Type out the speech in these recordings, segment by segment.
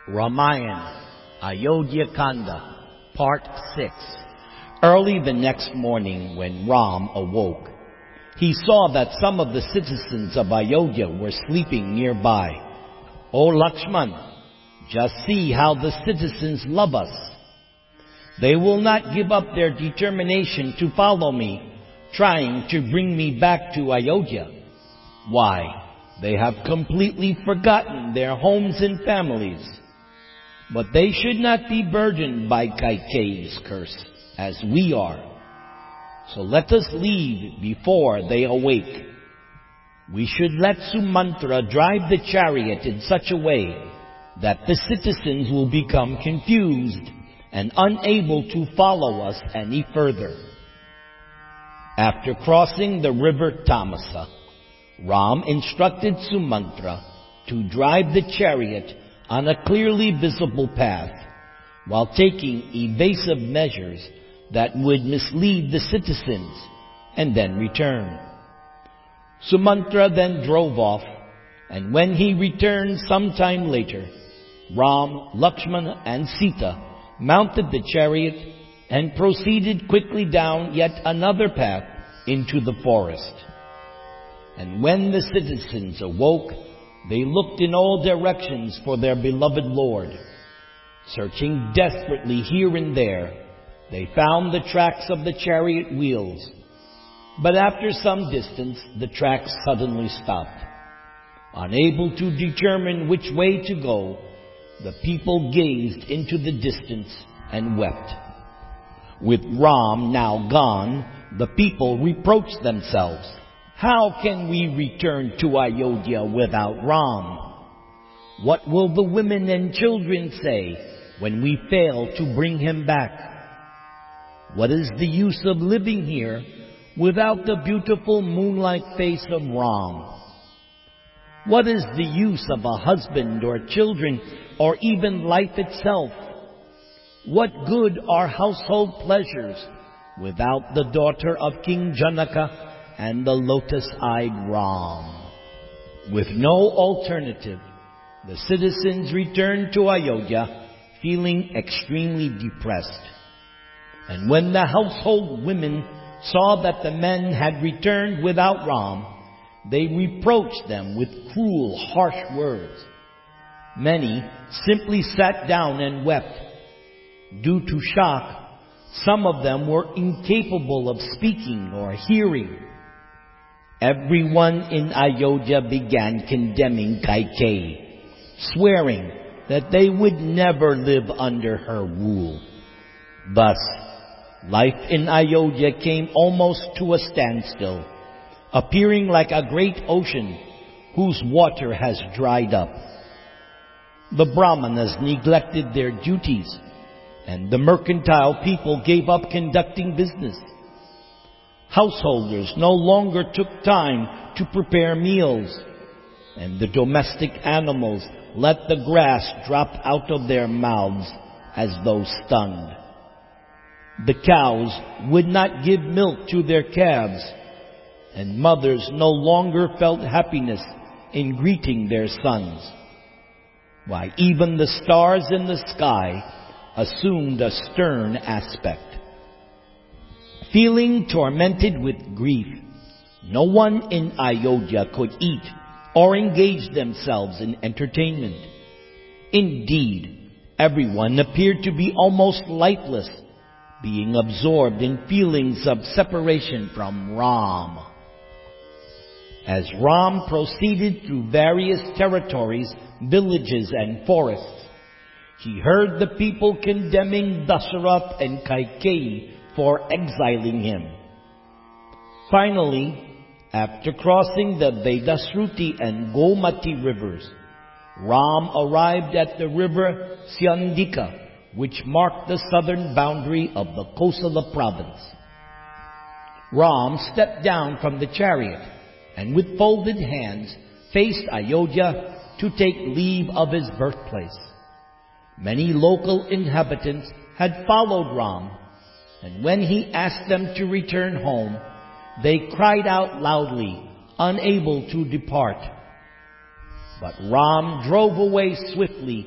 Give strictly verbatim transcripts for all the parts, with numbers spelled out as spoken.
Ramayana, Ayodhya Kanda, Part six. Early the next morning when Ram awoke, he saw that some of the citizens of Ayodhya were sleeping nearby. "O Lakshman, just see how the citizens love us. They will not give up their determination to follow me, trying to bring me back to Ayodhya. Why, they have completely forgotten their homes and families. But they should not be burdened by Kaikeyi's curse, as we are. So let us leave before they awake. We should let Sumantra drive the chariot in such a way that the citizens will become confused and unable to follow us any further." After crossing the river Tamasa, Ram instructed Sumantra to drive the chariot on a clearly visible path, while taking evasive measures that would mislead the citizens, and then return. Sumantra then drove off, and when he returned some time later, Ram, Lakshmana, and Sita mounted the chariot and proceeded quickly down yet another path into the forest. And when the citizens awoke, they looked in all directions for their beloved Lord. Searching desperately here and there, they found the tracks of the chariot wheels. But after some distance, the tracks suddenly stopped. Unable to determine which way to go, the people gazed into the distance and wept. With Ram now gone, the people reproached themselves. "How can we return to Ayodhya without Ram? What will the women and children say when we fail to bring him back? What is the use of living here without the beautiful moonlight face of Ram? What is the use of a husband or children or even life itself? What good are household pleasures without the daughter of King Janaka and the lotus-eyed Ram?" With no alternative, the citizens returned to Ayodhya, feeling extremely depressed. And when the household women saw that the men had returned without Ram, they reproached them with cruel, harsh words. Many simply sat down and wept. Due to shock, some of them were incapable of speaking or hearing. Everyone in Ayodhya began condemning Kaikeyi, swearing that they would never live under her rule. Thus, life in Ayodhya came almost to a standstill, appearing like a great ocean whose water has dried up. The Brahmanas neglected their duties, and the mercantile people gave up conducting business. Householders no longer took time to prepare meals, and the domestic animals let the grass drop out of their mouths as though stunned. The cows would not give milk to their calves, and mothers no longer felt happiness in greeting their sons. Why, even the stars in the sky assumed a stern aspect. Feeling tormented with grief, no one in Ayodhya could eat or engage themselves in entertainment. Indeed, everyone appeared to be almost lifeless, being absorbed in feelings of separation from Ram. As Ram proceeded through various territories, villages, and forests, he heard the people condemning Dasarath and Kaikeyi for exiling him. Finally, after crossing the Vedasruti and Gomati rivers, Ram arrived at the river Syandika, which marked the southern boundary of the Kosala province. Ram stepped down from the chariot and with folded hands faced Ayodhya to take leave of his birthplace. Many local inhabitants had followed Ram, and when he asked them to return home, they cried out loudly, unable to depart. But Ram drove away swiftly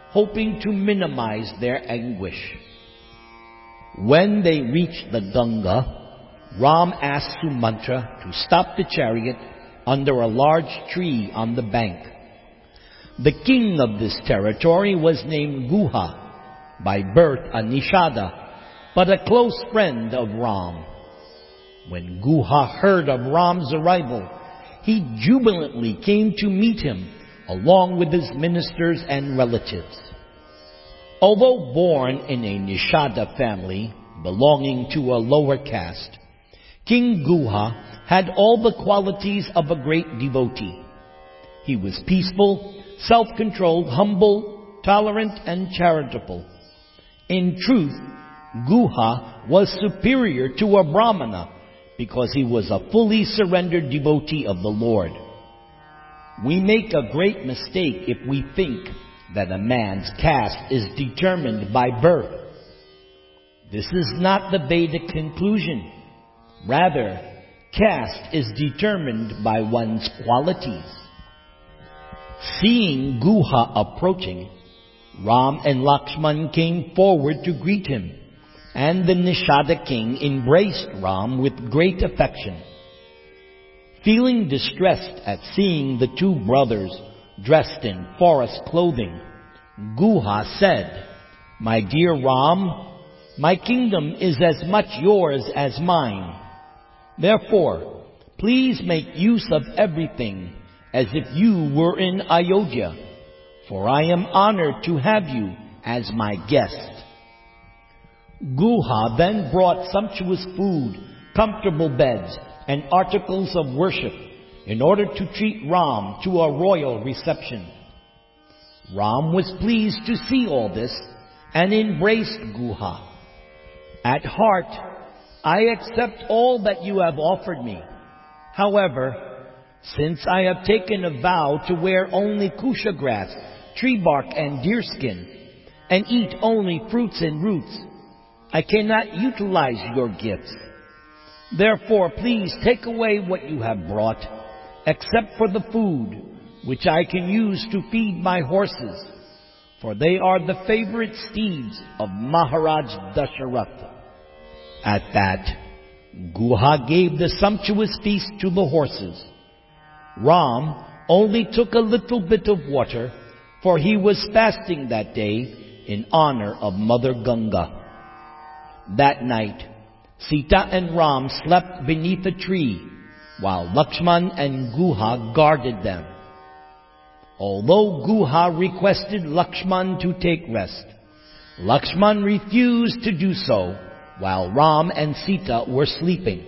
hoping to minimize their anguish. When they reached the Ganga, Ram asked Sumantra to stop the chariot under a large tree on the bank. The king of this territory was named Guha, by birth a Nishada, but a close friend of Ram. When Guha heard of Ram's arrival, he jubilantly came to meet him along with his ministers and relatives. Although born in a Nishada family belonging to a lower caste, King Guha had all the qualities of a great devotee. He was peaceful, self-controlled, humble, tolerant, and charitable. In truth, Guha was superior to a Brahmana because he was a fully surrendered devotee of the Lord. We make a great mistake if we think that a man's caste is determined by birth. This is not the Vedic conclusion. Rather, caste is determined by one's qualities. Seeing Guha approaching, Ram and Lakshman came forward to greet him, and the Nishada king embraced Ram with great affection. Feeling distressed at seeing the two brothers dressed in forest clothing, Guha said, "My dear Ram, my kingdom is as much yours as mine. Therefore, please make use of everything as if you were in Ayodhya, for I am honored to have you as my guest." Guha then brought sumptuous food, comfortable beds, and articles of worship in order to treat Ram to a royal reception. Ram was pleased to see all this and embraced Guha. "At heart, I accept all that you have offered me. However, since I have taken a vow to wear only kusha grass, tree bark, and deerskin, and eat only fruits and roots, I cannot utilize your gifts. Therefore, please take away what you have brought, except for the food, which I can use to feed my horses, for they are the favorite steeds of Maharaj Dasharatha." At that, Guha gave the sumptuous feast to the horses. Ram only took a little bit of water, for he was fasting that day in honor of Mother Ganga. That night, Sita and Ram slept beneath a tree, while Lakshman and Guha guarded them. Although Guha requested Lakshman to take rest, Lakshman refused to do so while Ram and Sita were sleeping.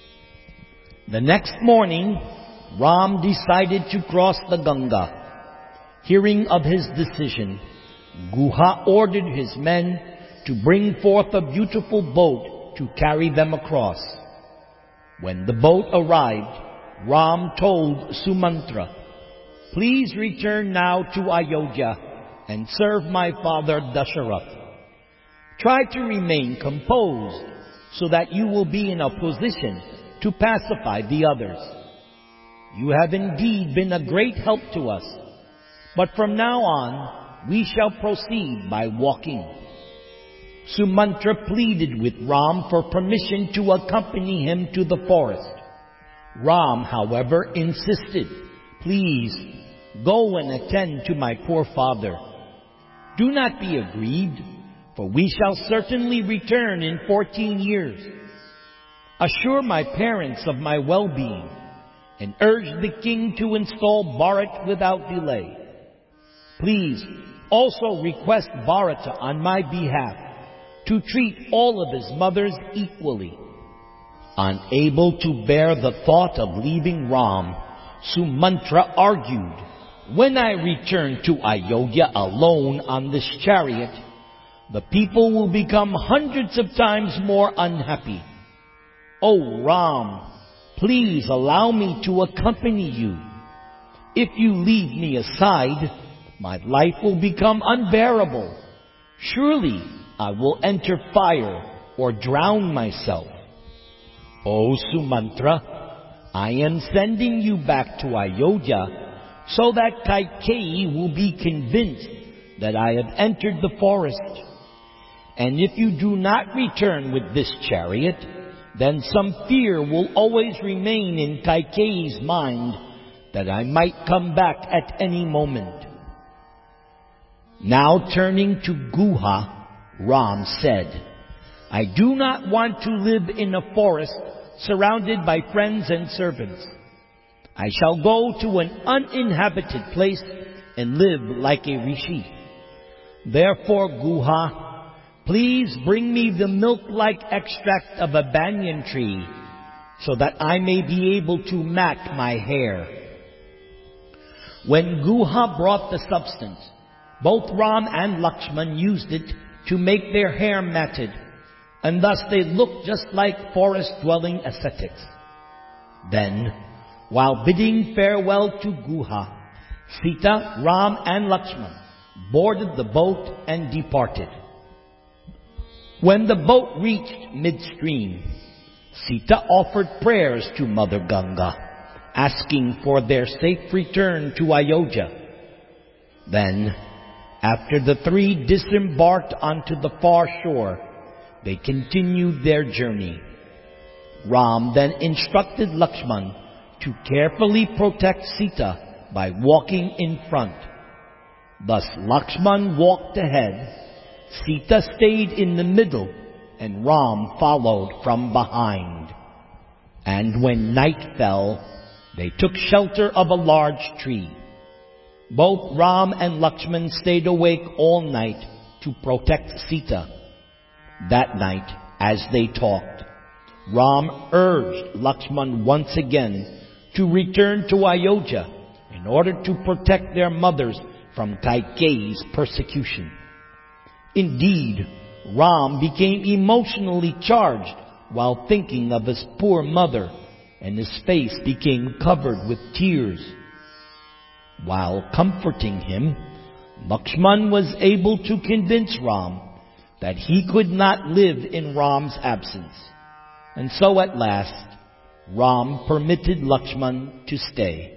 The next morning, Ram decided to cross the Ganga. Hearing of his decision, Guha ordered his men to bring forth a beautiful boat to carry them across. When the boat arrived, Ram told Sumantra, "Please return now to Ayodhya and serve my father Dasharatha. Try to remain composed so that you will be in a position to pacify the others. You have indeed been a great help to us, but from now on we shall proceed by walking." Sumantra pleaded with Ram for permission to accompany him to the forest. Ram, however, insisted, "Please, go and attend to my poor father. Do not be aggrieved, for we shall certainly return in fourteen years. Assure my parents of my well-being, and urge the king to install Bharat without delay. Please also request Bharata on my behalf to treat all of his mothers equally." Unable to bear the thought of leaving Ram, Sumantra argued, "When I return to Ayodhya alone on this chariot, the people will become hundreds of times more unhappy. Oh Ram, please allow me to accompany you. If you leave me aside, my life will become unbearable. Surely I will enter fire or drown myself." "O Sumantra, I am sending you back to Ayodhya so that Kaikeyi will be convinced that I have entered the forest. And if you do not return with this chariot, then some fear will always remain in Kaikeyi's mind that I might come back at any moment." Now turning to Guha, Ram said, "I do not want to live in a forest surrounded by friends and servants. I shall go to an uninhabited place and live like a rishi. Therefore, Guha, please bring me the milk-like extract of a banyan tree so that I may be able to mat my hair." When Guha brought the substance, both Ram and Lakshman used it to make their hair matted, and thus they looked just like forest-dwelling ascetics. Then, while bidding farewell to Guha, Sita, Ram, and Lakshman boarded the boat and departed. When the boat reached midstream, Sita offered prayers to Mother Ganga, asking for their safe return to Ayodhya. Then, after the three disembarked onto the far shore, they continued their journey. Ram then instructed Lakshman to carefully protect Sita by walking in front. Thus Lakshman walked ahead, Sita stayed in the middle, and Ram followed from behind. And when night fell, they took shelter of a large tree. Both Ram and Lakshman stayed awake all night to protect Sita. That night, as they talked, Ram urged Lakshman once again to return to Ayodhya in order to protect their mothers from Kaikeyi's persecution. Indeed, Ram became emotionally charged while thinking of his poor mother, and his face became covered with tears. While comforting him, Lakshman was able to convince Ram that he could not live in Ram's absence. And so at last, Ram permitted Lakshman to stay.